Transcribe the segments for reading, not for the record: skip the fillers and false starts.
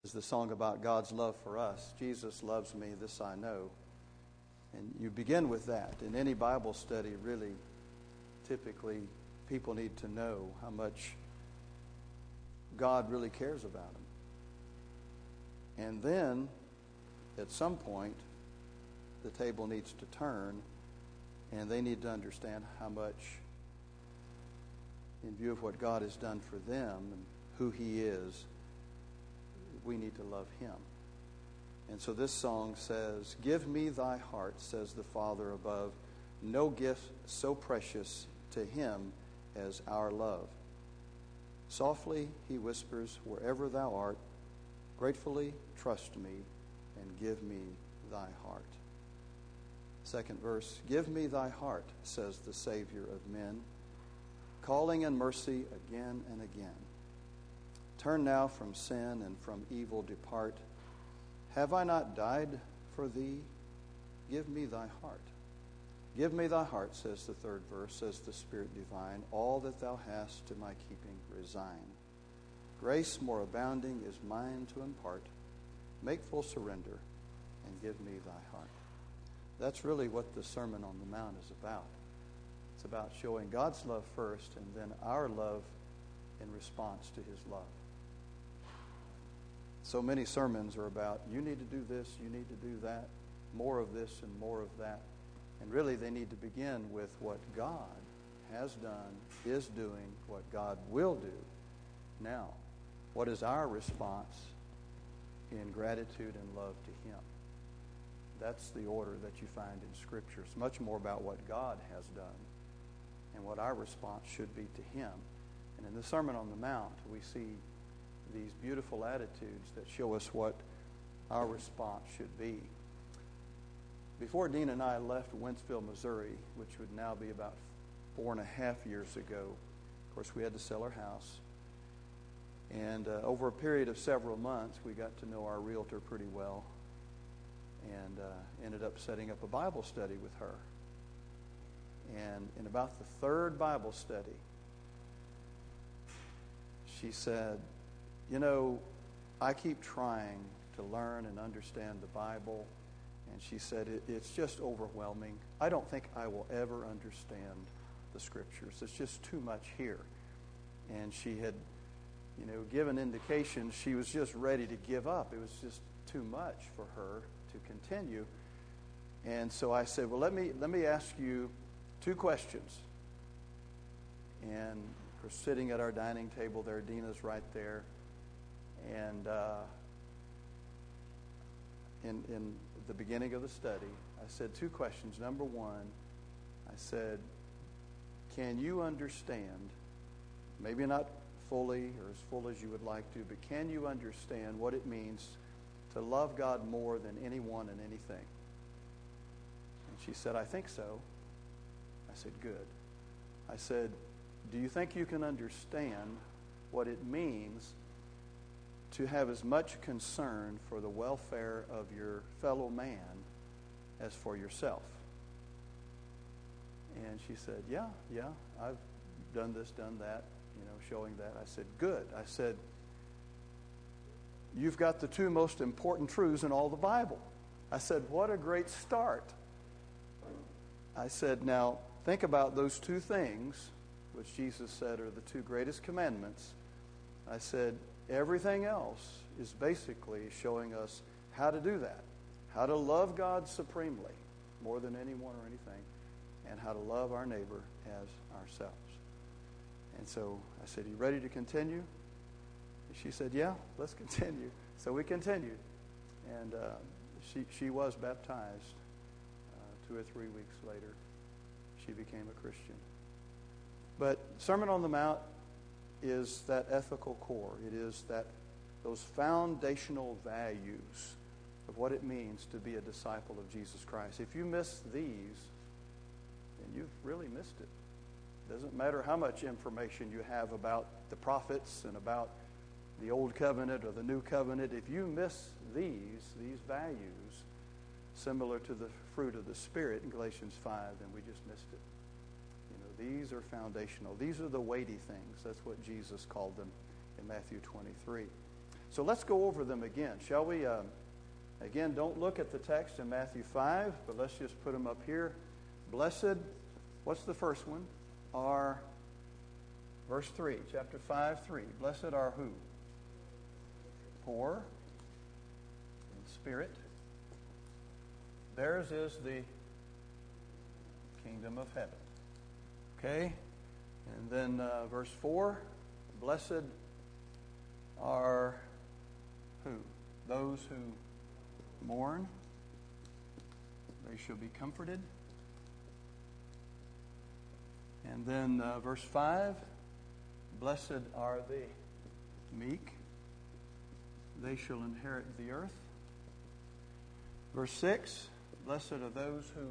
is the song about God's love for us. Jesus loves me, this I know. And you begin with that. In any Bible study, really, typically, people need to know how much God really cares about them. And then, at some point, the table needs to turn, and they need to understand how much, in view of what God has done for them and who He is, we need to love Him. And so this song says, "Give me thy heart, says the Father above. No gift so precious to Him as our love. Softly He whispers, wherever thou art, gratefully trust me and give me thy heart." Second verse, "Give me thy heart, says the Savior of men, calling in mercy again and again. Turn now from sin and from evil depart. Have I not died for thee? Give me thy heart. Give me thy heart," says the third verse, says the Spirit divine. "All that thou hast to my keeping resign. Grace more abounding is mine to impart. Make full surrender and give me thy heart." That's really what the Sermon on the Mount is about. It's about showing God's love first and then our love in response to His love. So many sermons are about, you need to do this, you need to do that, more of this and more of that. And really they need to begin with what God has done, is doing, what God will do. Now, what is our response in gratitude and love to Him? That's the order that you find in Scripture. It's much more about what God has done and what our response should be to Him. And in the Sermon on the Mount, we see these beautiful attitudes that show us what our response should be. Before Dean and I left Wentzville, Missouri, which would now be about 4.5 years ago, of course, we had to sell our house. And over a period of several months, we got to know our realtor pretty well and ended up setting up a Bible study with her. And in about the third Bible study, she said, "You know, I keep trying to learn and understand the Bible." And she said, it's just overwhelming. I don't think I will ever understand the Scriptures. It's just too much here. And she had, given indications she was just ready to give up. It was just too much for her to continue. And so I said, well, let me ask you 2 questions. And we're sitting at our dining table there. Dina's right there. And in the beginning of the study, I said 2 questions. Number 1, I said, can you understand, maybe not fully or as full as you would like to, but can you understand what it means to love God more than anyone and anything? And she said, I think so. I said, good. I said, do you think you can understand what it means to have as much concern for the welfare of your fellow man as for yourself? And she said, yeah, I've done this, done that, showing that. I said, good. I said, you've got the 2 most important truths in all the Bible. I said, what a great start. I said, now, think about those 2 things, which Jesus said are the 2 greatest commandments. I said, everything else is basically showing us how to do that, how to love God supremely, more than anyone or anything, and how to love our neighbor as ourselves. And so I said, you ready to continue? And she said, yeah, let's continue. So we continued. And she was baptized 2 or 3 weeks later. She became a Christian. But Sermon on the Mount is that ethical core. It is those foundational values of what it means to be a disciple of Jesus Christ. If you miss these, then you've really missed it. It doesn't matter how much information you have about the prophets and about the Old Covenant or the New Covenant. If you miss these values, similar to the fruit of the Spirit in Galatians 5, then we just missed it. These are foundational. These are the weighty things. That's what Jesus called them in Matthew 23. So let's go over them again, shall we? Again, don't look at the text in Matthew 5, but let's just put them up here. Blessed, what's the first one? Are, verse 3, chapter 5, 3. Blessed are who? Poor in spirit. Theirs is the kingdom of heaven. Okay? And then verse 4, blessed are who? Those who mourn. They shall be comforted. And then verse 5, blessed are the meek. They shall inherit the earth. Verse 6, blessed are those who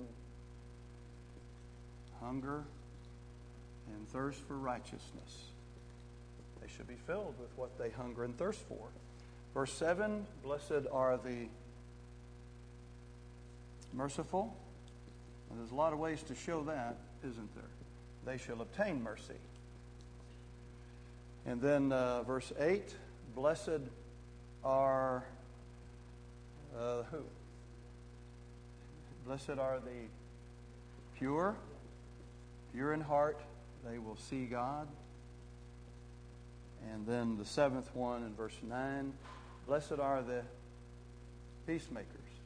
hunger and thirst for righteousness. They should be filled with what they hunger and thirst for. Verse 7, blessed are the merciful. And there's a lot of ways to show that, isn't there? They shall obtain mercy. And then verse 8, blessed are who? Blessed are the pure in heart, they will see God. And then the seventh one in verse 9, blessed are the peacemakers.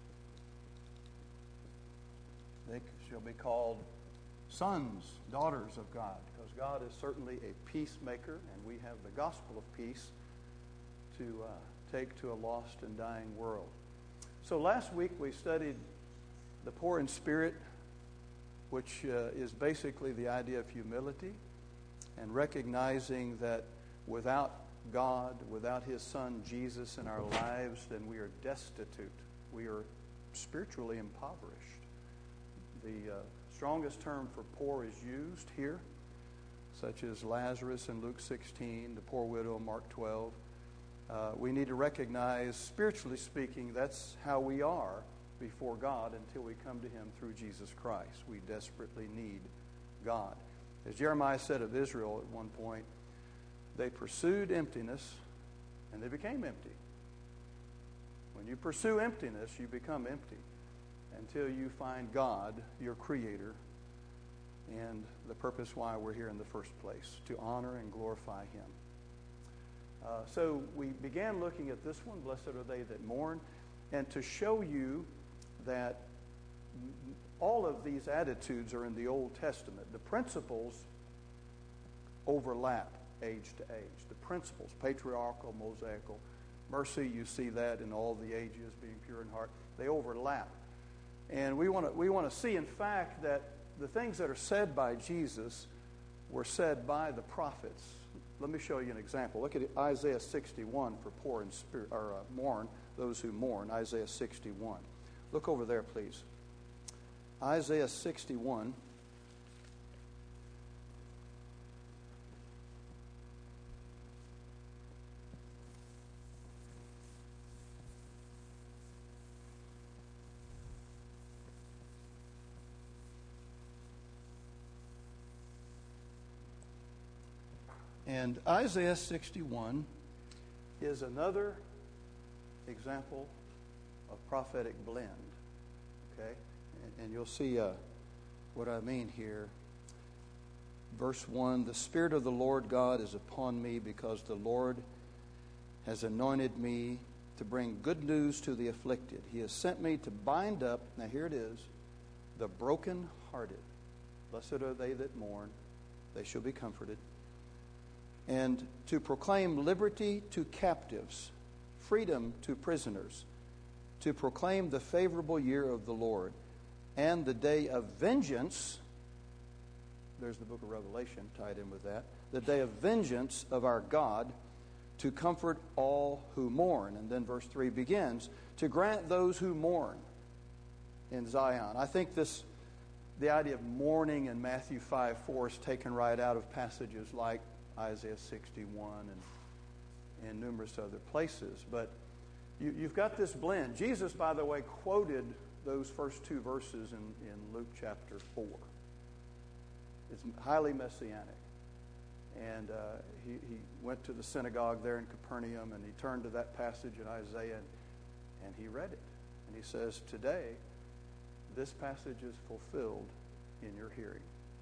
They shall be called sons, daughters of God, because God is certainly a peacemaker, and we have the gospel of peace to take to a lost and dying world. So last week we studied the poor in spirit, which is basically the idea of humility and recognizing that without God, without His Son Jesus in our lives, then we are destitute. We are spiritually impoverished. The strongest term for poor is used here, such as Lazarus in Luke 16, the poor widow in Mark 12. We need to recognize, spiritually speaking, that's how we are before God until we come to Him through Jesus Christ. We desperately need God. As Jeremiah said of Israel at one point, they pursued emptiness and they became empty. When you pursue emptiness, you become empty until you find God, your Creator, and the purpose why we're here in the first place, to honor and glorify Him. So we began looking at this one, blessed are they that mourn, and to show you that all of these attitudes are in the Old Testament. The principles overlap age to age. The principles, patriarchal, mosaical, mercy, you see that in all the ages, being pure in heart, they overlap. And we want to see, in fact, that the things that are said by Jesus were said by the prophets. Let me show you an example. Look at Isaiah 61 for poor in spirit, or mourn, those who mourn. Isaiah 61. Look over there, please. Isaiah 61. And Isaiah 61 is another example of prophetic blend. Okay? And you'll see what I mean here. Verse 1, the Spirit of the Lord God is upon me because the Lord has anointed me to bring good news to the afflicted. He has sent me to bind up, now here it is, the brokenhearted. Blessed are they that mourn, they shall be comforted. And to proclaim liberty to captives, freedom to prisoners, to proclaim the favorable year of the Lord, and the day of vengeance. There's the book of Revelation tied in with that. The day of vengeance of our God, to comfort all who mourn. And then verse 3 begins, to grant those who mourn in Zion. I think the idea of mourning in Matthew 5:4 is taken right out of passages like Isaiah 61 and numerous other places. But you've got this blend. Jesus, by the way, quoted those first two verses in Luke chapter 4. It's highly messianic. And he went to the synagogue there in Capernaum, and he turned to that passage in Isaiah, and he read it. And he says, today, this passage is fulfilled in your hearing.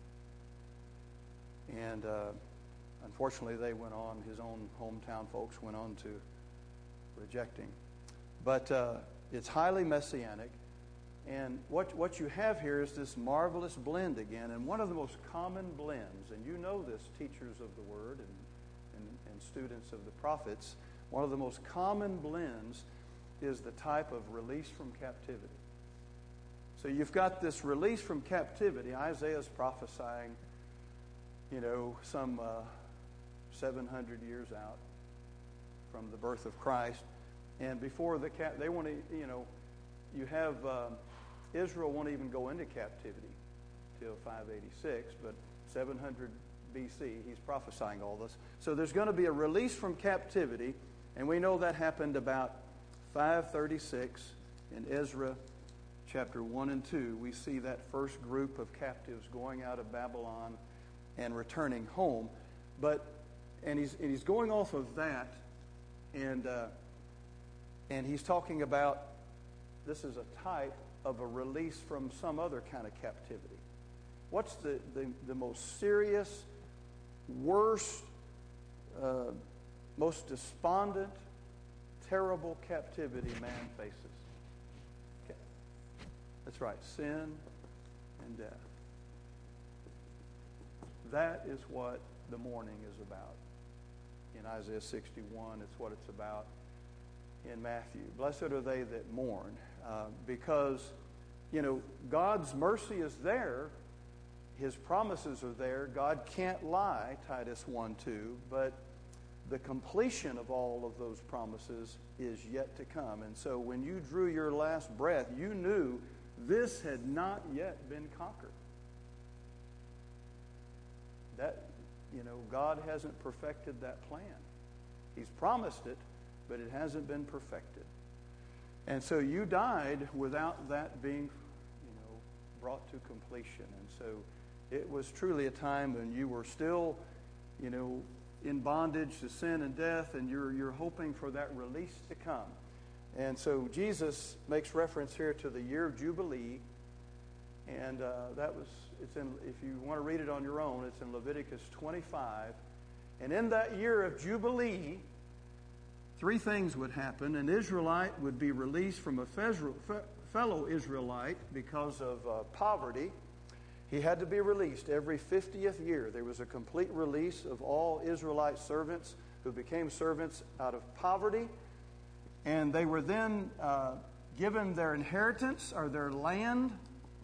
And unfortunately, they went on, his own hometown folks went on to reject him. But it's highly messianic. And what you have here is this marvelous blend again. And one of the most common blends, and you know this, teachers of the Word and students of the prophets, one of the most common blends is the type of release from captivity. So you've got this release from captivity. Isaiah's prophesying, some 700 years out from the birth of Christ. And before they want to, you have Israel won't even go into captivity till 586, but 700 BC, he's prophesying all this. So there's going to be a release from captivity, and we know that happened about 536 in Ezra chapter 1 and 2. We see that first group of captives going out of Babylon and returning home. And he's going off of that, and he's talking about this is a type of a release from some other kind of captivity. What's the most serious, worst, most despondent, terrible captivity man faces? Okay. That's right, sin and death. That is what the mourning is about. In Isaiah 61, it's what it's about in Matthew. Blessed are they that mourn, because, God's mercy is there. His promises are there. God can't lie, Titus 1:2, but the completion of all of those promises is yet to come. And so when you drew your last breath, you knew this had not yet been conquered. That, God hasn't perfected that plan. He's promised it, but it hasn't been perfected. And so you died without that being, brought to completion. And so it was truly a time when you were still, in bondage to sin and death, and you're hoping for that release to come. And so Jesus makes reference here to the year of Jubilee, and if you want to read it on your own, it's in Leviticus 25. And in that year of Jubilee, three things would happen. An Israelite would be released from a fellow Israelite because of poverty. He had to be released every 50th year. There was a complete release of all Israelite servants who became servants out of poverty. And they were then given their inheritance or their land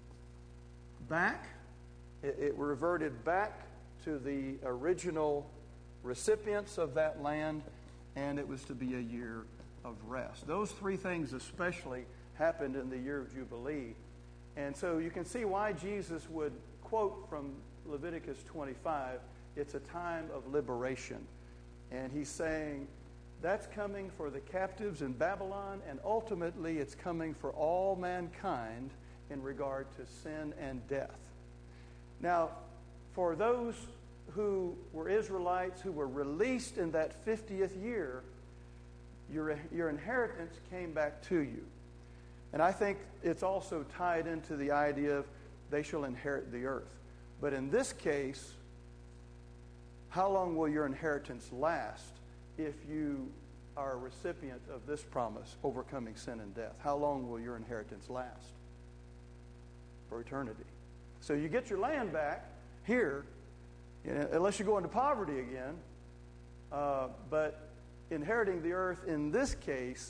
back. It reverted back to the original recipients of that land, and it was to be a year of rest. Those three things especially happened in the year of Jubilee. And so you can see why Jesus would quote from Leviticus 25, it's a time of liberation. And he's saying that's coming for the captives in Babylon, and ultimately it's coming for all mankind in regard to sin and death. Now, for those who were Israelites who were released in that 50th year, your inheritance came back to you. And I think it's also tied into the idea of they shall inherit the earth. But in this case, how long will your inheritance last if you are a recipient of this promise, overcoming sin and death? How long will your inheritance last? For eternity. So you get your land back here, unless you go into poverty again. But inheriting the earth in this case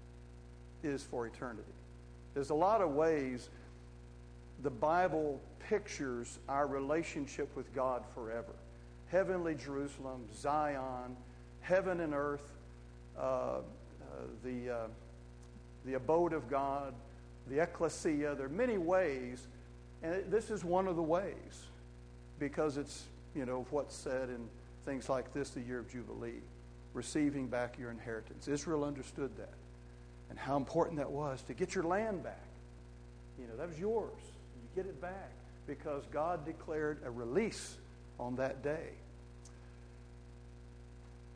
is for eternity. There's a lot of ways the Bible pictures our relationship with God forever. Heavenly Jerusalem, Zion, heaven and earth, the abode of God, the ecclesia. There are many ways, and this is one of the ways, because it's, what's said in things like this, the year of Jubilee, receiving back your inheritance. Israel understood that, and how important that was to get your land back. That was yours. You get it back because God declared a release on that day.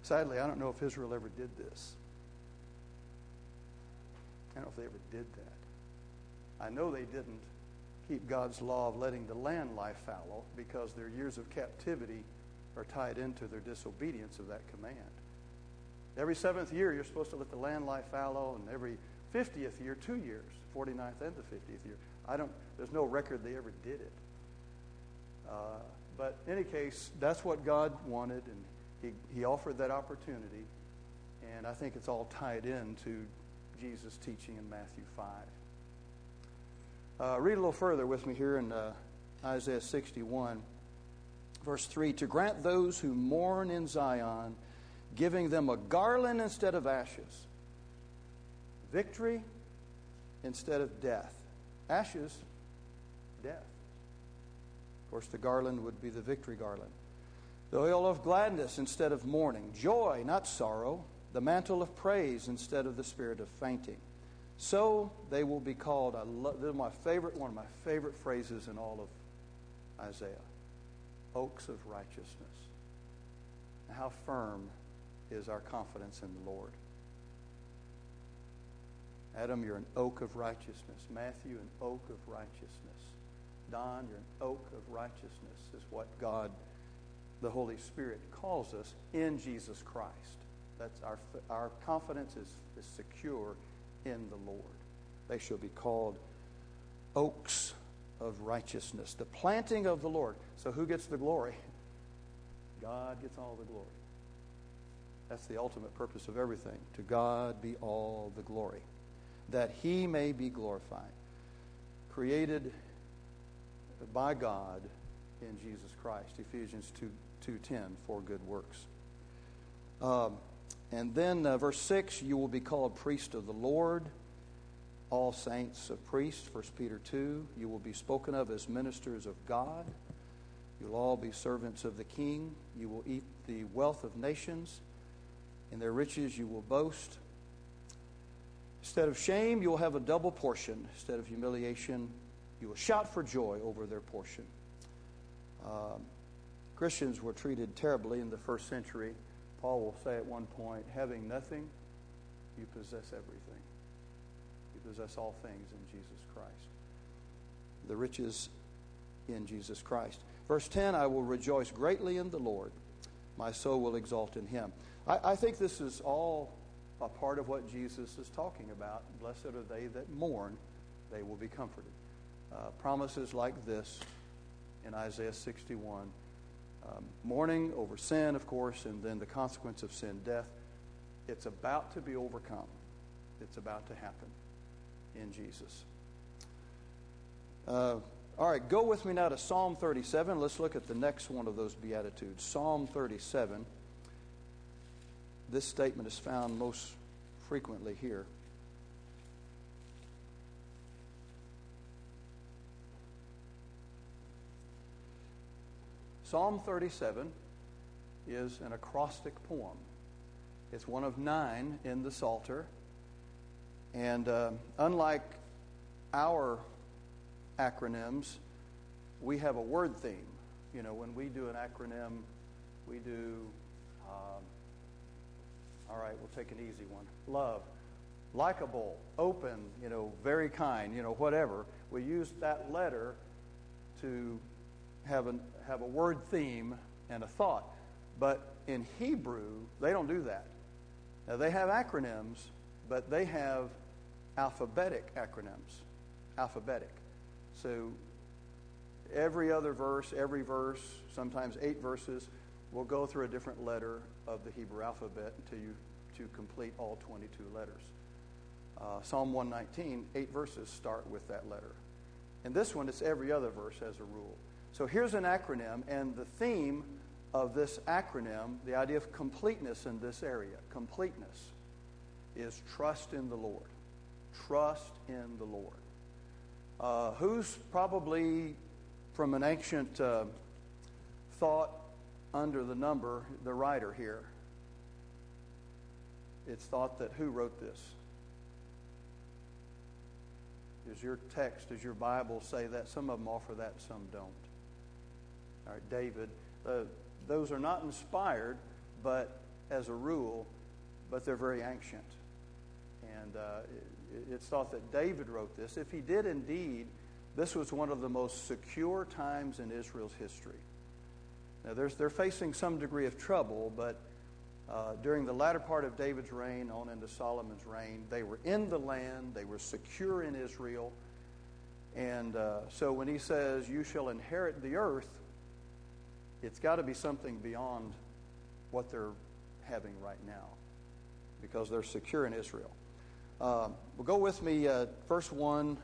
Sadly, I don't know if Israel ever did this. I don't know if they ever did that. I know they didn't keep God's law of letting the land lie fallow because their years of captivity are tied into their disobedience of that command. Every 7th year, you're supposed to let the land lie fallow, and every 50th year, 2 years, 49th and the 50th year. There's no record they ever did it. But in any case, that's what God wanted, and He offered that opportunity, and I think it's all tied into Jesus' teaching in Matthew 5. Read a little further with me here in Isaiah 61, verse 3. To grant those who mourn in Zion, giving them a garland instead of ashes, victory instead of death. Ashes, death. Of course, the garland would be the victory garland. The oil of gladness instead of mourning, joy, not sorrow, the mantle of praise instead of the spirit of fainting. So they will be called, this is one of my favorite phrases in all of Isaiah, oaks of righteousness. How firm is our confidence in the Lord. Adam, you're an oak of righteousness. Matthew, an oak of righteousness. Don, you're an oak of righteousness, is what God, the Holy Spirit, calls us in Jesus Christ. That's our confidence is secure in the Lord. They shall be called oaks of righteousness, the planting of the Lord. So who gets the glory? God gets all the glory. That's the ultimate purpose of everything. To God be all the glory, that He may be glorified. Created by God in Jesus Christ. Ephesians 2:10, for good works. And then verse 6, you will be called priest of the Lord, all saints of priests, 1 Peter 2. You will be spoken of as ministers of God. You'll all be servants of the King. You will eat the wealth of nations. In their riches you will boast. Instead of shame, you will have a double portion. Instead of humiliation, you will shout for joy over their portion. Christians were treated terribly in the first century. Paul will say at one point, having nothing, you possess everything. You possess all things in Jesus Christ. The riches in Jesus Christ. Verse 10, I will rejoice greatly in the Lord. My soul will exalt in Him. I think this is all a part of what Jesus is talking about. Blessed are they that mourn, they will be comforted. Promises like this in Isaiah 61. Mourning over sin, of course, and then the consequence of sin, death. It's about to be overcome. It's about to happen in Jesus. All right, go with me now to Psalm 37. Let's look at the next one of those Beatitudes. Psalm 37. This statement is found most frequently here. Psalm 37 is an acrostic poem. It's one of 9 in the Psalter. And unlike our acronyms, we have a word theme. You know, when we do an acronym, we do, all right, we'll take an easy one. Love, likable, open, very kind, whatever. We use that letter to have a word theme and a thought. But in Hebrew, they don't do that. Now, they have acronyms, but they have alphabetic acronyms. Alphabetic. So every verse, sometimes 8 verses, will go through a different letter of the Hebrew alphabet until you complete all 22 letters. Psalm 119, 8 verses start with that letter. And this one, it's every other verse as a rule. So here's an acronym, and the theme of this acronym, the idea of completeness in this area, completeness, is trust in the Lord. Trust in the Lord. Who's probably, from an ancient thought under the number, the writer here? It's thought that who wrote this? Does your text, does your Bible say that? Some of them offer that, some don't. All right, David. Those are not inspired, but as a rule, but they're very ancient. And it's thought that David wrote this. If he did indeed, this was one of the most secure times in Israel's history. Now, they're facing some degree of trouble, but during the latter part of David's reign on into Solomon's reign, they were in the land, they were secure in Israel. And so when he says, you shall inherit the earth, it's got to be something beyond what they're having right now, because they're secure in Israel. Well, go with me, verse 1.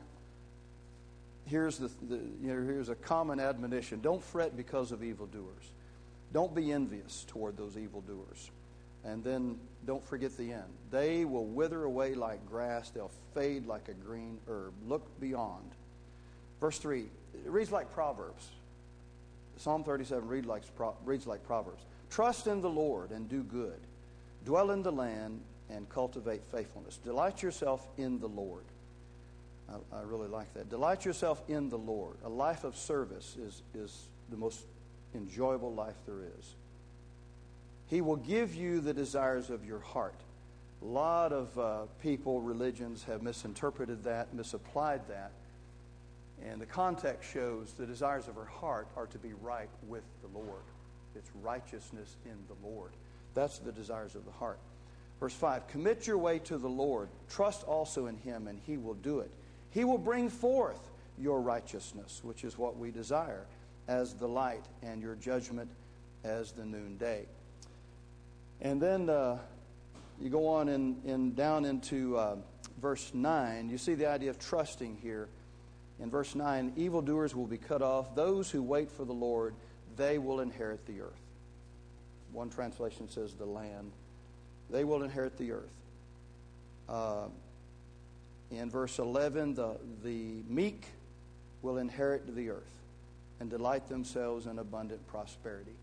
Here's here's a common admonition. Don't fret because of evildoers. Don't be envious toward those evildoers. And then don't forget the end. They will wither away like grass. They'll fade like a green herb. Look beyond. Verse 3, it reads like Proverbs. Psalm 37 reads like Proverbs. Trust in the Lord and do good. Dwell in the land and cultivate faithfulness. Delight yourself in the Lord. I really like that. Delight yourself in the Lord. A life of service is the most enjoyable life there is. He will give you the desires of your heart. A lot of people, religions, have misinterpreted that, misapplied that. And the context shows the desires of her heart are to be right with the Lord. It's righteousness in the Lord. That's the desires of the heart. Verse 5, commit your way to the Lord. Trust also in Him, and He will do it. He will bring forth your righteousness, which is what we desire, as the light, and your judgment as the noonday. And then you go on in down into verse 9. You see the idea of trusting here. In verse 9, evildoers will be cut off. Those who wait for the Lord, they will inherit the earth. One translation says the land. They will inherit the earth. In verse 11, the meek will inherit the earth and delight themselves in abundant prosperity.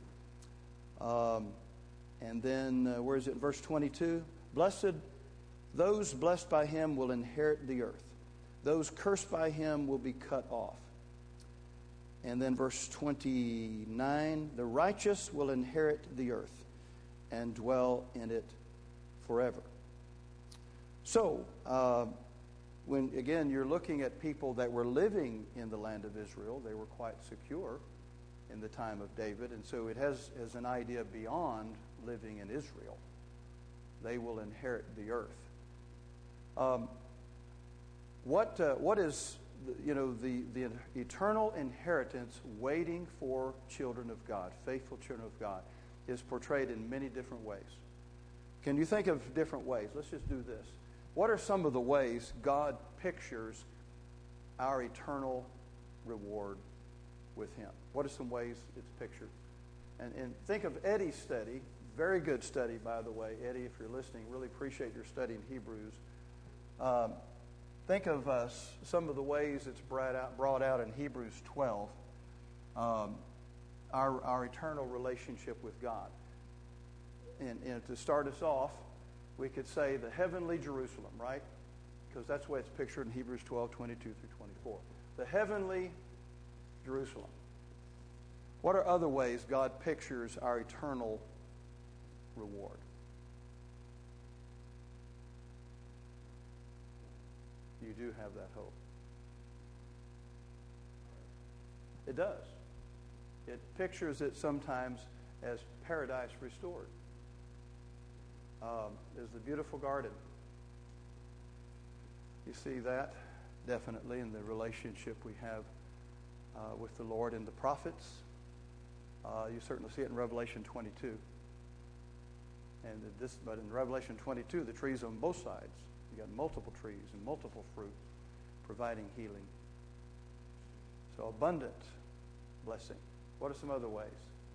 And then, where is it? Verse 22, those blessed by Him will inherit the earth. Those cursed by Him will be cut off. And then verse 29, the righteous will inherit the earth and dwell in it forever. So, when, again, you're looking at people that were living in the land of Israel, they were quite secure in the time of David. And so it has as an idea beyond living in Israel. They will inherit the earth. What is the eternal inheritance waiting for children of God, faithful children of God, is portrayed in many different ways. Can you think of different ways? Let's just do this. What are some of the ways God pictures our eternal reward with Him? What are some ways it's pictured? And think of Eddie's study. Very good study, by the way. Eddie, if you're listening, really appreciate your study in Hebrews. Think of some of the ways it's brought out in Hebrews 12, our eternal relationship with God. And to start us off, we could say the heavenly Jerusalem, right? Because that's the way it's pictured in Hebrews 12, 22 through 24. The heavenly Jerusalem. What are other ways God pictures our eternal reward? You do have that hope. It does. It pictures it sometimes as paradise restored. There's the beautiful garden. You see that definitely in the relationship we have with the Lord and the prophets. You certainly see it in Revelation 22. But in Revelation 22, the trees on both sides. You got multiple trees and multiple fruit providing healing. So abundant blessing. What are some other ways?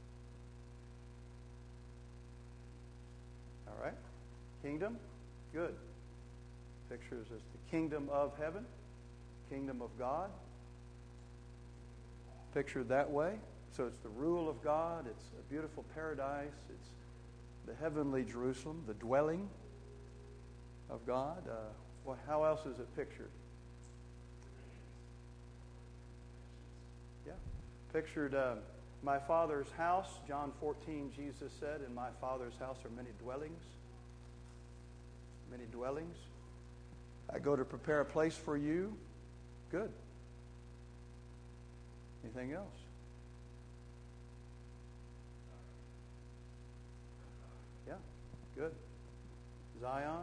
All right. Kingdom. Good. Pictures as the kingdom of heaven. Kingdom of God. Pictured that way. So it's the rule of God. It's a beautiful paradise. It's the heavenly Jerusalem, the dwelling of God. How else is it pictured? Yeah. Pictured My Father's house, John 14, Jesus said, in my Father's house are many dwellings. Many dwellings. I go to prepare a place for you. Good. Anything else? Yeah, good. Zion,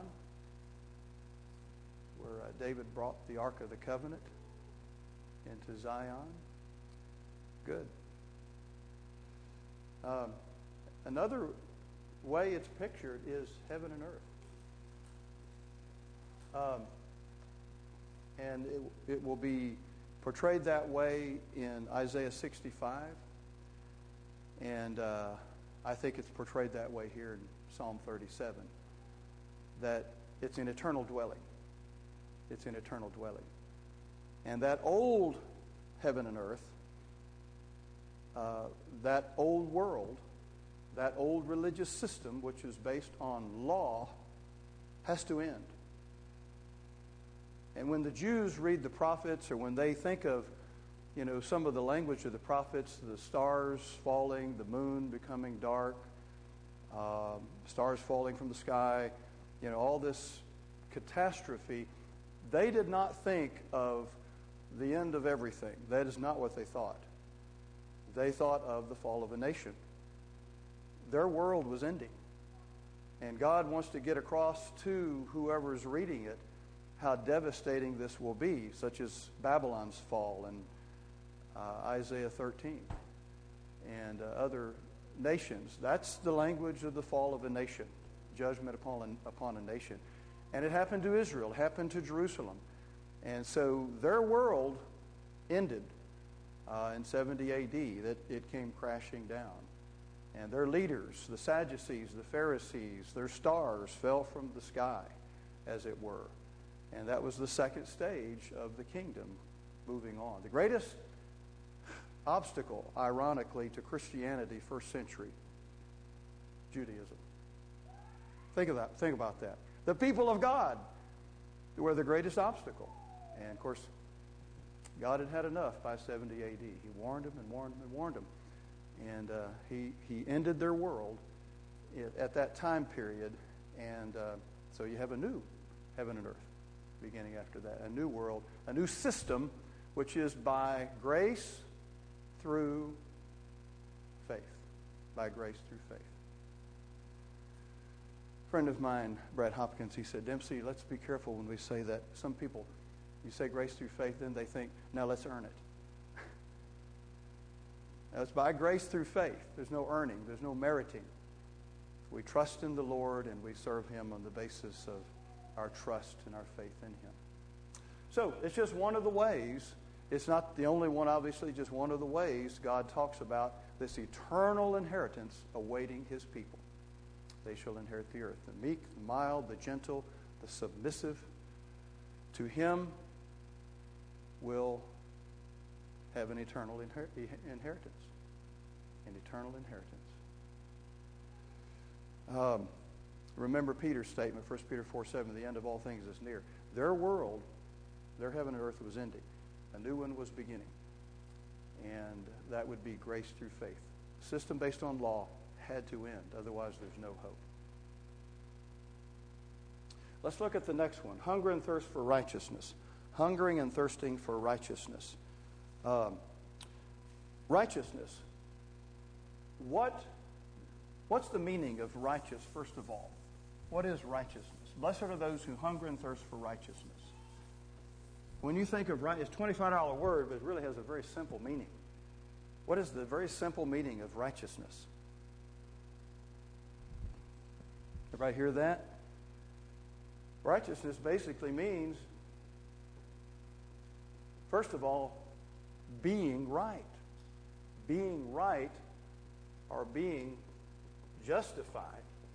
where David brought the Ark of the Covenant into Zion. Good. Another way it's pictured is heaven and earth. And it will be portrayed that way in Isaiah 65. And I think it's portrayed that way here in Psalm 37. That it's an eternal dwelling. It's an eternal dwelling. And that old heaven and earth, that old world, that old religious system, which is based on law, has to end. And when the Jews read the prophets, or when they think of, some of the language of the prophets, the stars falling, the moon becoming dark, stars falling from the sky, all this catastrophe, they did not think of the end of everything. That is not what they thought. They thought of the fall of a nation. Their world was ending. And God wants to get across to whoever's reading it how devastating this will be, such as Babylon's fall and Isaiah 13 and other nations. That's the language of the fall of a nation, judgment upon a nation. And it happened to Israel, it happened to Jerusalem. And so their world ended in 70 A.D., that it came crashing down. And their leaders, the Sadducees, the Pharisees, their stars fell from the sky, as it were. And that was the second stage of the kingdom moving on. The greatest obstacle, ironically, to Christianity, first century, Judaism. Think about that. The people of God were the greatest obstacle. And, of course, God had had enough by 70 A.D. He warned them and warned them and warned them. And he ended their world at that time period. And so you have a new heaven and earth beginning after that. A new world, a new system, which is by grace through faith. By grace through faith. A friend of mine, Brad Hopkins, he said, Dempsey, let's be careful when we say that. Some people, you say grace through faith, then they think, now let's earn it. Now, it's by grace through faith. There's no earning. There's no meriting. We trust in the Lord and we serve Him on the basis of our trust and our faith in Him. So, it's just one of the ways. It's not the only one, obviously, just one of the ways God talks about this eternal inheritance awaiting His people. They shall inherit the earth. The meek, the mild, the gentle, the submissive to Him will have an eternal inheritance. An eternal inheritance. Remember Peter's statement, 1 Peter 4:7, the end of all things is near. Their world, their heaven and earth was ending. A new one was beginning. And that would be grace through faith. A system based on law had to end. Otherwise, there's no hope. Let's look at the next one. Hunger and thirst for righteousness. Hungering and thirsting for righteousness. Righteousness. What's the meaning of righteous, first of all? What is righteousness? Blessed are those who hunger and thirst for righteousness. When you think of it's a $25 word, but it really has a very simple meaning. What is the very simple meaning of righteousness? Everybody hear that? Righteousness basically means, first of all, being right. Being right or being justified.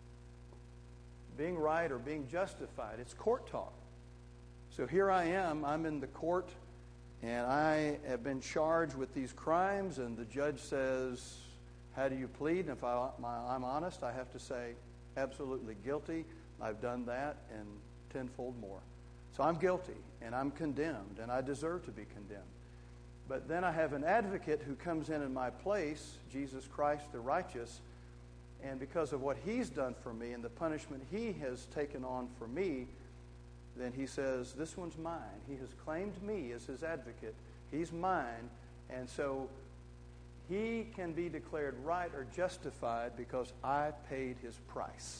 Being right or being justified. It's court talk. So here I am, I'm in the court, and I have been charged with these crimes, and the judge says, how do you plead? And if I'm honest, I have to say, absolutely guilty. I've done that and tenfold more. So I'm guilty, and I'm condemned, and I deserve to be condemned. But then I have an advocate who comes in my place, Jesus Christ the righteous, and because of what he's done for me and the punishment he has taken on for me, then he says, this one's mine. He has claimed me as his advocate. He's mine. And so he can be declared right or justified because I paid his price.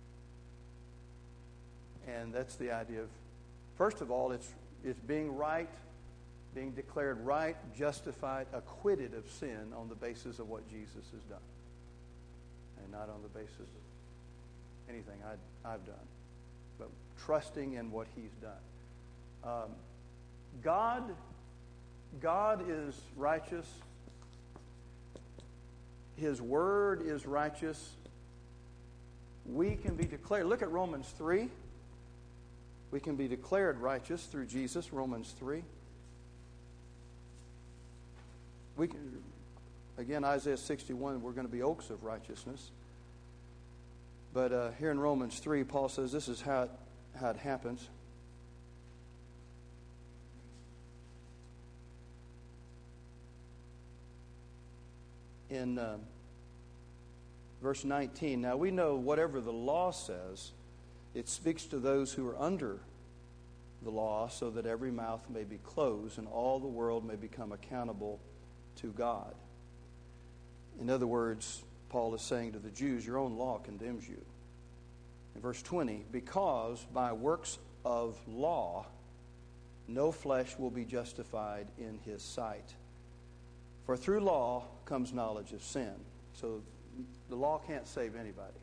And that's the idea of, first of all, it's being right, being declared right, justified, acquitted of sin on the basis of what Jesus has done. And not on the basis of anything I've done, but trusting in what he's done. God is righteous. His word is righteous. We can be declared. Look at Romans 3. We can be declared righteous through Jesus, Romans 3. We can, again, Isaiah 61, we're going to be oaks of righteousness. But here in Romans 3, Paul says this is how it happens. In verse 19, now we know whatever the law says, it speaks to those who are under the law so that every mouth may be closed and all the world may become accountable to God. In other words, Paul is saying to the Jews, your own law condemns you. In verse 20, because by works of law, no flesh will be justified in his sight. For through law comes knowledge of sin. So the law can't save anybody.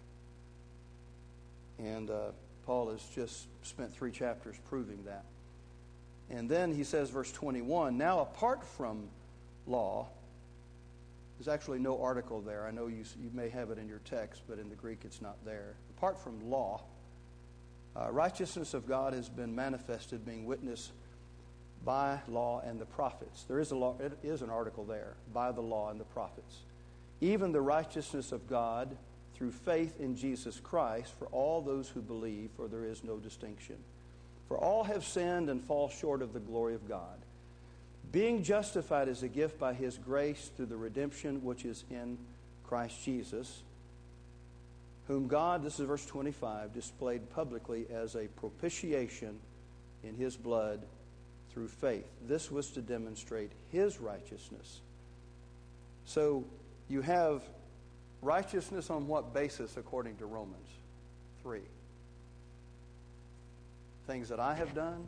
And Paul has just spent 3 chapters proving that. And then he says, verse 21, now apart from law, there's actually no article there. I know you may have it in your text, but in the Greek it's not there. Apart from law, righteousness of God has been manifested, being witnessed by law and the prophets. There is it is an article there, by the law and the prophets. Even the righteousness of God through faith in Jesus Christ for all those who believe, for there is no distinction. For all have sinned and fall short of the glory of God, being justified as a gift by his grace through the redemption which is in Christ Jesus, whom God, this is verse 25, displayed publicly as a propitiation in his blood through faith. This was to demonstrate his righteousness. So you have righteousness on what basis according to Romans 3? Things that I have done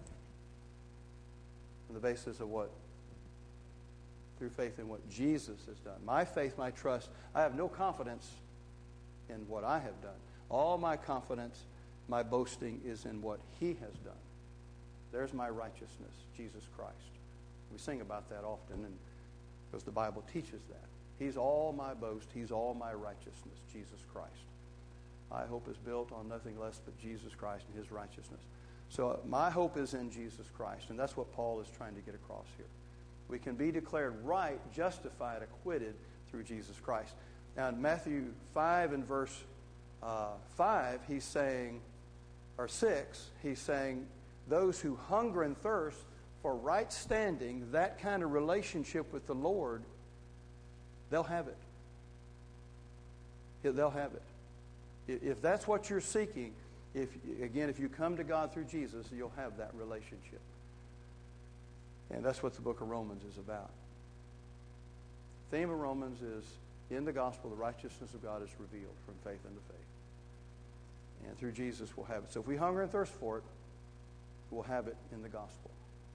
on the basis of what? Through faith in what Jesus has done. My faith, my trust, I have no confidence in what I have done. All my confidence, my boasting is in what he has done. There's my righteousness, Jesus Christ. We sing about that often because the Bible teaches that. He's all my boast. He's all my righteousness, Jesus Christ. My hope is built on nothing less but Jesus Christ and his righteousness. So my hope is in Jesus Christ, and that's what Paul is trying to get across here. We can be declared right, justified, acquitted through Jesus Christ. Now in Matthew 5 and verse 5, he's saying, or 6, he's saying, those who hunger and thirst for right standing, that kind of relationship with the Lord, they'll have it. They'll have it. If that's what you're seeking, if you come to God through Jesus, you'll have that relationship. And that's what the book of Romans is about. The theme of Romans is, in the gospel, the righteousness of God is revealed from faith unto faith. And through Jesus we'll have it. So if we hunger and thirst for it, we'll have it in the gospel.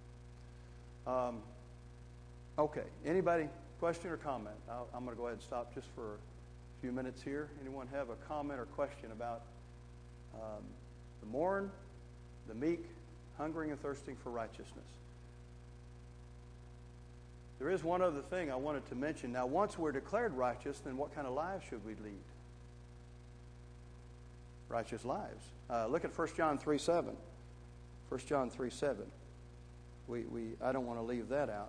Okay. Anybody, question or comment? I'm going to go ahead and stop just for a few minutes here. Anyone have a comment or question about the mourn, the meek, hungering and thirsting for righteousness? There is one other thing I wanted to mention. Now, once we're declared righteous, then what kind of lives should we lead? Righteous lives. Look at 1 John 3:7. 1 John 3:7. I don't want to leave that out.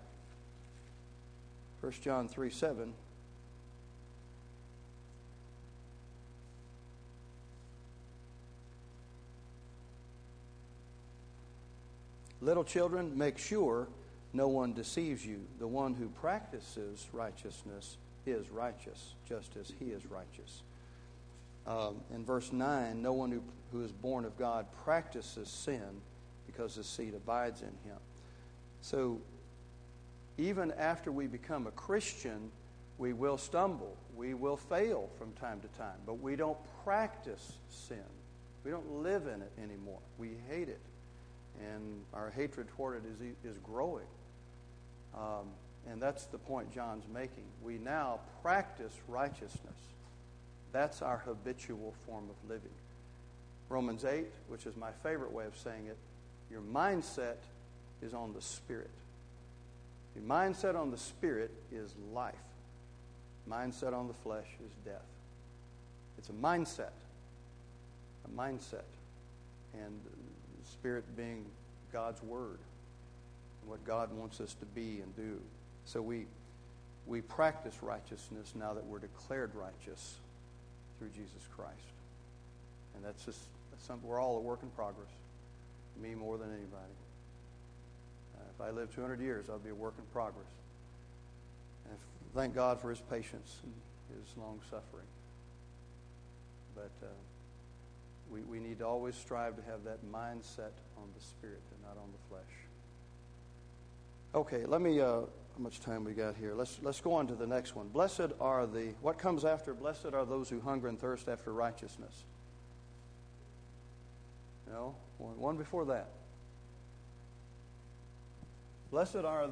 1 John 3:7. Little children, make sure no one deceives you. The one who practices righteousness is righteous, just as he is righteous. In verse 9, no one who is born of God practices sin, because his seed abides in him. So even after we become a Christian, we will stumble. We will fail from time to time. But we don't practice sin. We don't live in it anymore. We hate it. And our hatred toward it is growing. And that's the point John's making. We now practice righteousness. That's our habitual form of living. Romans 8, which is my favorite way of saying it, your mindset is on the Spirit. Your mindset on the Spirit is life. Mindset on the flesh is death. It's a mindset. A mindset. And the Spirit being God's Word. And what God wants us to be and do. So we practice righteousness now that we're declared righteous through Jesus Christ. And that's something, we're all a work in progress. Me more than anybody. If I live 200 years, I'll be a work in progress. And thank God for his patience and his long suffering. But we need to always strive to have that mindset on the Spirit and not on the flesh. Okay, let me, how much time we got here? Let's go on to the next one. Blessed are what comes after? Blessed are those who hunger and thirst after righteousness. No, one before that. Blessed are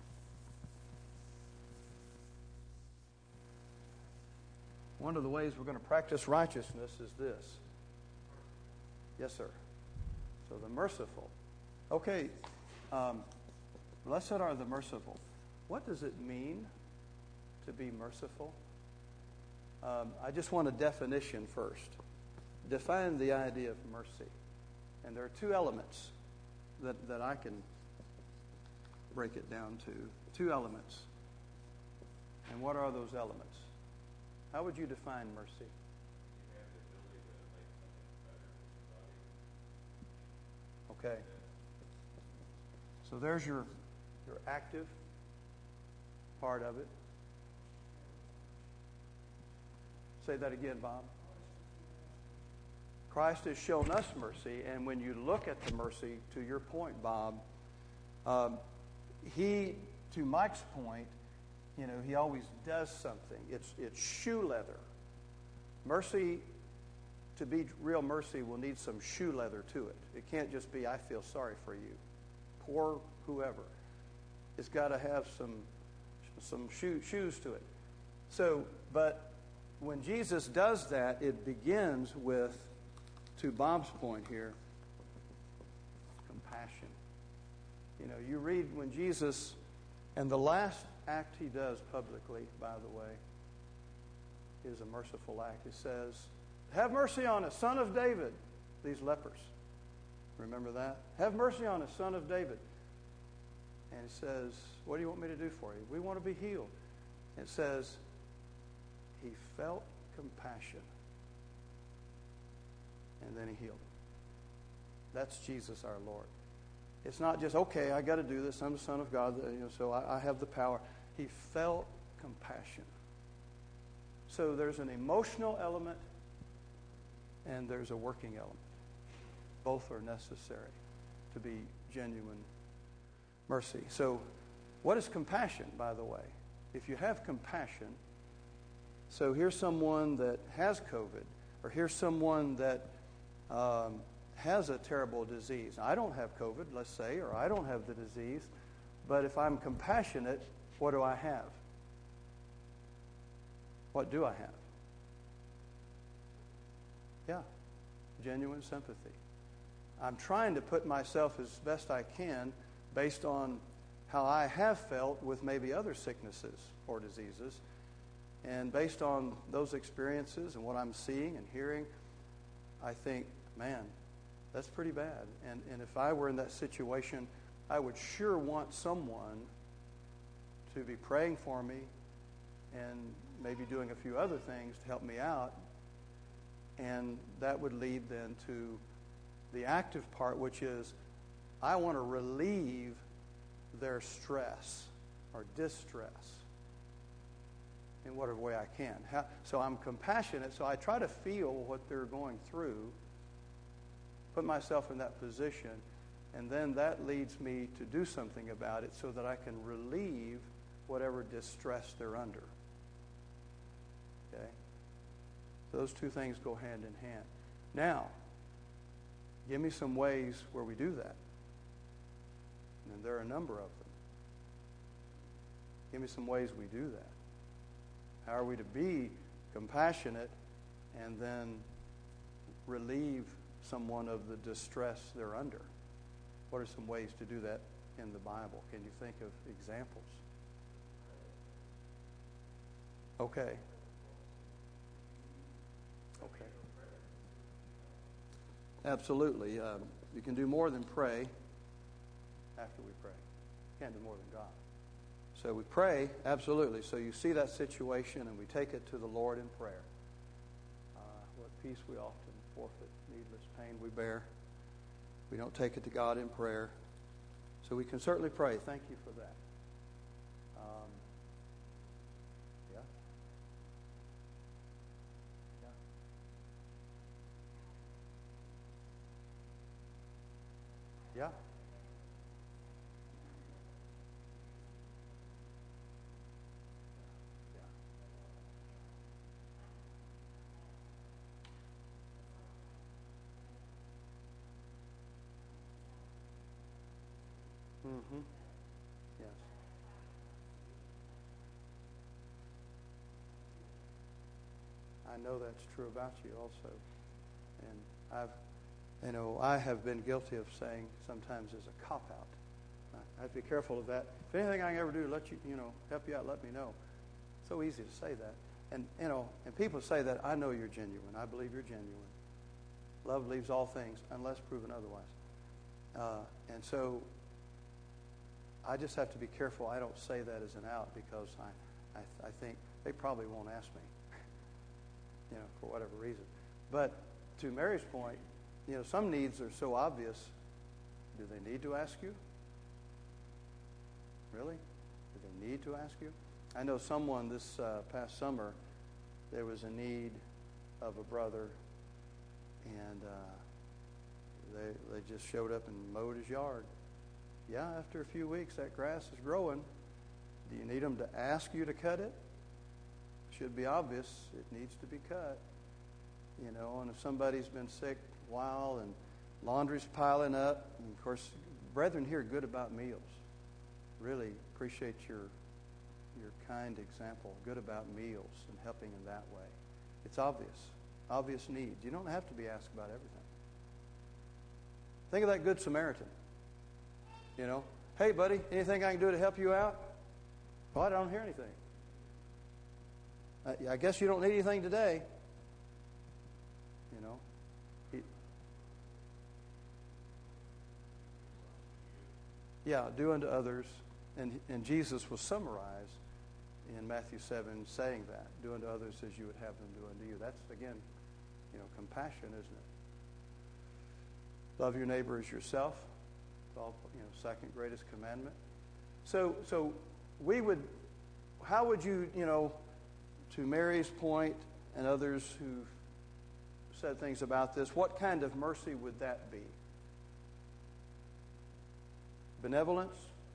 one of the ways we're going to practice righteousness is this. Yes, sir. So the merciful. Okay, blessed are the merciful. What does it mean to be merciful? I just want a definition first. Define the idea of mercy. And there are two elements that I can break it down to. Two elements. And what are those elements? How would you define mercy? You have the ability to make something better for somebody. Okay. So there's your active part of it. Say that again, Bob. Christ has shown us mercy, and when you look at the mercy, to your point, Bob, he, to Mike's point, he always does something. It's shoe leather. Mercy, to be real mercy, will need some shoe leather to it. It can't just be, I feel sorry for you. Poor whoever. It's got to have some shoes to it. So, but when Jesus does that, it begins with, to Bob's point here, compassion. You read when Jesus, and the last act he does publicly, by the way, is a merciful act. He says, have mercy on us, son of David, these lepers. Remember that? Have mercy on us, son of David. And he says, what do you want me to do for you? We want to be healed. It says, he felt compassion. And then he healed him. That's Jesus our Lord. It's not just, okay, I got to do this. I'm the Son of God, so I have the power. He felt compassion. So there's an emotional element and there's a working element. Both are necessary to be genuine mercy. So what is compassion, by the way? If you have compassion, so here's someone that has COVID, or here's someone that has a terrible disease. I don't have COVID, let's say, or I don't have the disease, but if I'm compassionate, what do I have? What do I have? Yeah, genuine sympathy. I'm trying to put myself as best I can based on how I have felt with maybe other sicknesses or diseases, and based on those experiences and what I'm seeing and hearing, I think, man, that's pretty bad. And if I were in that situation, I would sure want someone to be praying for me and maybe doing a few other things to help me out. And that would lead then to the active part, which is I want to relieve their their stress or distress in whatever way I can. So I'm compassionate, so I try to feel what they're going through, put myself in that position, and then that leads me to do something about it so that I can relieve whatever distress they're under. Okay? Those two things go hand in hand. Now, give me some ways where we do that. And there are a number of them. Give me some ways we do that. How are we to be compassionate and then relieve someone of the distress they're under? What are some ways to do that in the Bible? Can you think of examples? Okay. Okay. Absolutely. You can do more than pray after we pray. You can't do more than God. So we pray, absolutely. So you see that situation and we take it to the Lord in prayer. What peace we often forfeit, needless pain we bear. We don't take it to God in prayer. So we can certainly pray. Thank you for that. Yeah. Yeah. Yeah. Mm-hmm. Yes. I know that's true about you also. And I have been guilty of saying sometimes as a cop-out. I have to be careful of that. If anything I can ever do to let you, help you out, let me know. So easy to say that. And, and people say that, I know you're genuine. I believe you're genuine. Love leaves all things unless proven otherwise. And so I just have to be careful I don't say that as an out because I think they probably won't ask me, for whatever reason. But to Mary's point, some needs are so obvious. Do they need to ask you? Really? Do they need to ask you? I know someone this past summer, there was a need of a brother, and they just showed up and mowed his yard. Yeah, after a few weeks, that grass is growing. Do you need them to ask you to cut it? Should be obvious. It needs to be cut. And if somebody's been sick a while and laundry's piling up, and of course, brethren here are good about meals. Really appreciate your kind example. Good about meals and helping in that way. It's obvious needs. You don't have to be asked about everything. Think of that Good Samaritan. Hey, buddy, anything I can do to help you out? Well, I don't hear anything. I guess you don't need anything today. Do unto others. And Jesus was summarized in Matthew 7 saying that. Do unto others as you would have them do unto you. That's, again, compassion, isn't it? Love your neighbor as yourself. It's all, second greatest commandment. So how would you, to Mary's point and others who said things about this, what kind of mercy would that be? Benevolence?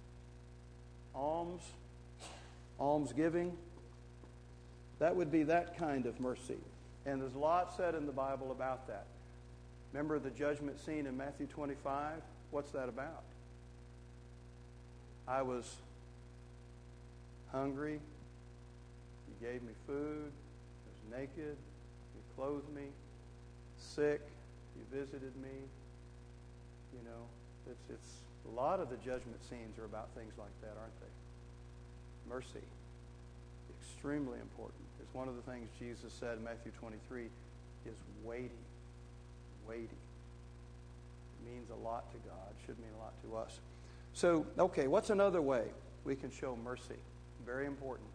Almsgiving? That would be that kind of mercy. And there's a lot said in the Bible about that. Remember the judgment scene in Matthew 25? What's that about? I was hungry. You gave me food. I was naked. You clothed me. Sick. You visited me. It's a lot of the judgment scenes are about things like that, aren't they? Mercy. Extremely important. It's one of the things Jesus said in Matthew 23 is weighty. Weighty. It means a lot to God. It should mean a lot to us. So, okay, what's another way we can show mercy? Very important.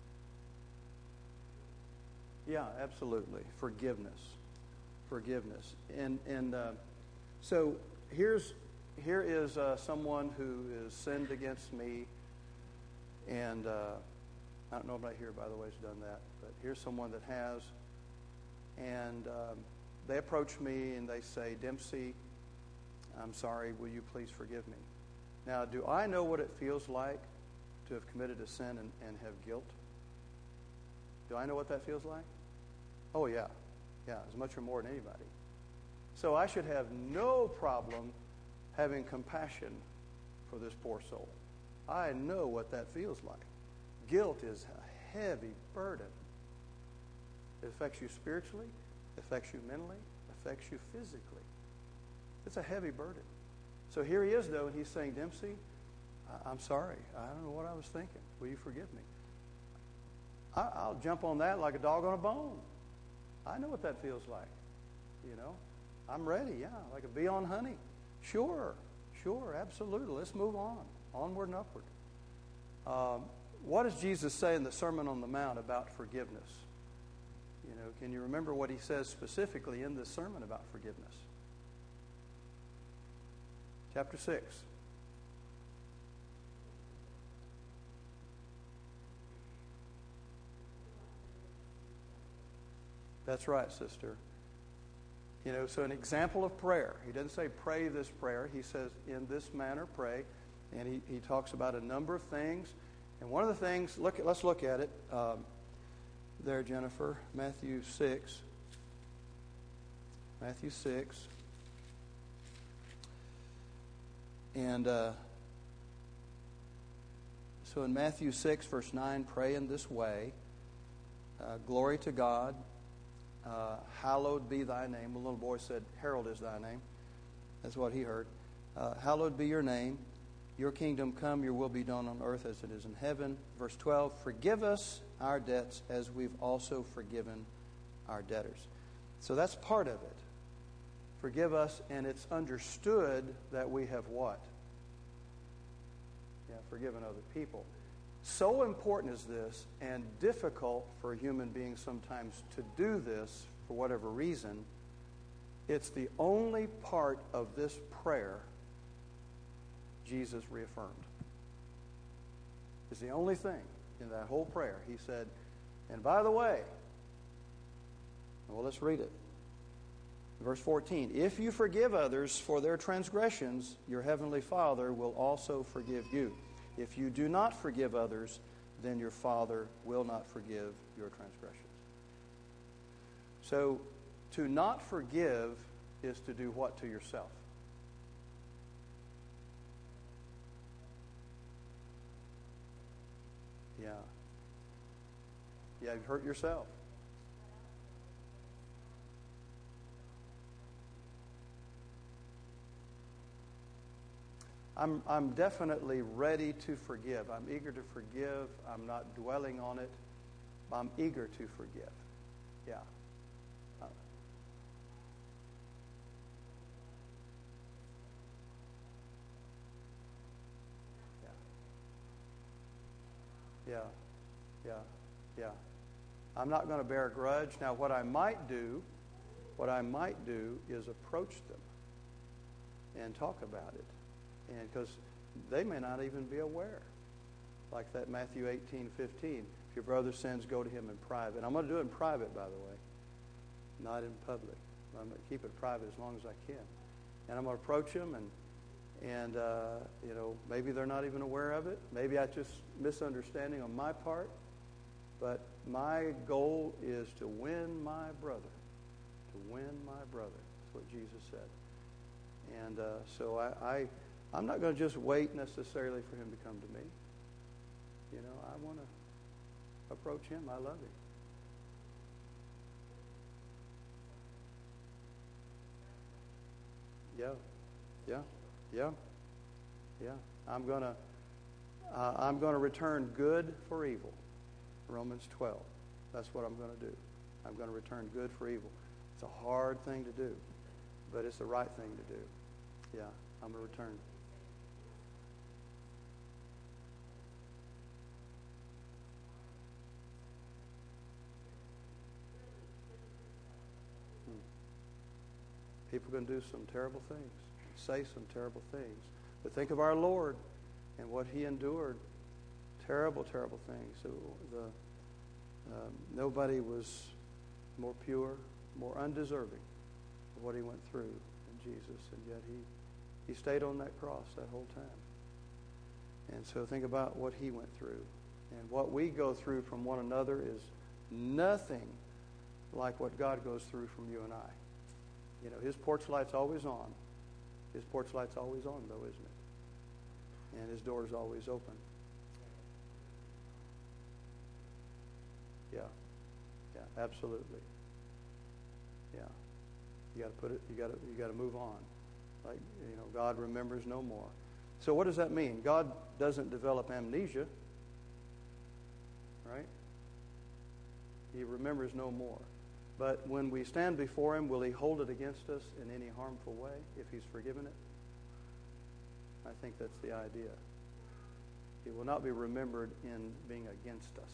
Yeah, absolutely. Forgiveness. And so here's here is someone who is sinned against me, and I don't know if anybody here, by the way, has done that, but here's someone that has, and they approach me and they say, Dempsey, I'm sorry, will you please forgive me? Now, do I know what it feels like to have committed a sin and have guilt? Do I know what that feels like? Oh, yeah. Yeah, as much or more than anybody. So I should have no problem having compassion for this poor soul. I know what that feels like. Guilt is a heavy burden. It affects you spiritually, affects you mentally, affects you physically. It's a heavy burden. So here he is, though, and he's saying, Dempsey, I'm sorry. I don't know what I was thinking. Will you forgive me? I'll jump on that like a dog on a bone. I know what that feels like. You know, I'm ready, yeah, like a bee on honey. Sure, absolutely. Let's move on, onward and upward. What does Jesus say in the Sermon on the Mount about forgiveness? You know, can you remember what he says specifically in this sermon about forgiveness? Chapter 6. That's right, sister. You know, so an example of prayer. He doesn't say pray this prayer. He says in this manner pray. And he talks about a number of things. And one of the things, let's look at it. There, Jennifer, Matthew 6. Matthew 6. And so in Matthew 6, verse 9, pray in this way. Glory to God. Hallowed be thy name. The little boy said, Herald is thy name. That's what he heard. Hallowed be your name. Your kingdom come, your will be done on earth as it is in heaven. Verse 12, forgive us our debts as we've also forgiven our debtors. So that's part of it. Forgive us, and it's understood that we have what? Yeah, forgiven other people. So important is this, and difficult for human beings sometimes to do this for whatever reason. It's the only part of this prayer Jesus reaffirmed. It's the only thing in that whole prayer. He said, and by the way, well, let's read it. Verse 14, if you forgive others for their transgressions, your heavenly Father will also forgive you. If you do not forgive others, then your Father will not forgive your transgressions. So, to not forgive is to do what to yourself? Yeah. Yeah, you've hurt yourself. I'm definitely ready to forgive. I'm eager to forgive. I'm not dwelling on it. I'm eager to forgive. Yeah. Yeah. I'm not going to bear a grudge. Now, what I might do is approach them and talk about it. And because they may not even be aware. Like that Matthew 18:15. If your brother sins, go to him in private. I'm going to do it in private, by the way, not in public. I'm going to keep it private as long as I can. And I'm going to approach them, and you know, maybe they're not even aware of it. Maybe I just misunderstanding on my part. But my goal is to win my brother. To win my brother. That's what Jesus said. And so I'm not going to just wait necessarily for him to come to me. You know, I want to approach him. I love him. Yeah. I'm going to return good for evil. Romans 12. That's what I'm going to do. I'm going to return good for evil. It's a hard thing to do, but it's the right thing to do. Yeah, I'm going to return. People can do some terrible things. say some terrible things. But think of our Lord and what He endured. Terrible, terrible things. Nobody was more pure, more undeserving of what He went through than Jesus. And yet He stayed on that cross that whole time. And so think about what He went through. And what we go through from one another is nothing like what God goes through from you and I. You know, His porch light's always on. His porch light's always on, though, isn't it? And His door's always open. Yeah. Yeah, absolutely. Yeah. You got to put it, you got to move on. Like, you know, God remembers no more. So what does that mean? God doesn't develop amnesia. Right? He remembers no more. But when we stand before Him, will He hold it against us in any harmful way if He's forgiven it? I think that's the idea. He will not be remembered in being against us.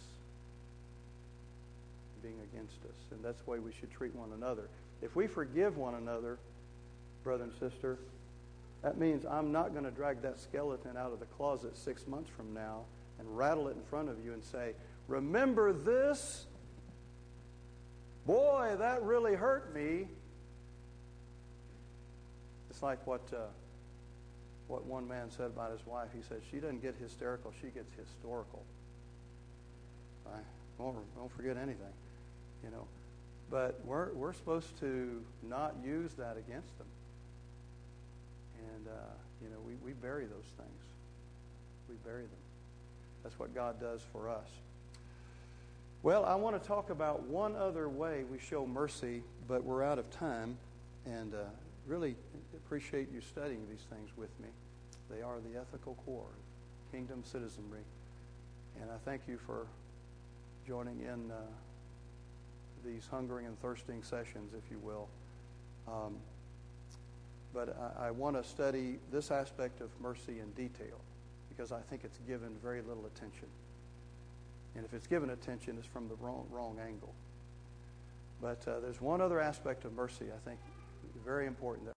Being against us. And that's the way we should treat one another. If we forgive one another, brother and sister, that means I'm not going to drag that skeleton out of the closet 6 months from now and rattle it in front of you and say, remember this? Boy, that really hurt me. It's like what one man said about his wife. He said, she doesn't get hysterical, she gets historical. I won't forget anything, you know. But we're supposed to not use that against them. And, you know, we bury those things. We bury them. That's what God does for us. Well, I want to talk about one other way we show mercy, but we're out of time. And really appreciate you studying these things with me. They are the ethical core of kingdom citizenry. And I thank you for joining in these hungering and thirsting sessions, if you will. But I want to study this aspect of mercy in detail because I think it's given very little attention. And if it's given attention, it's from the wrong angle. But there's one other aspect of mercy I think very important that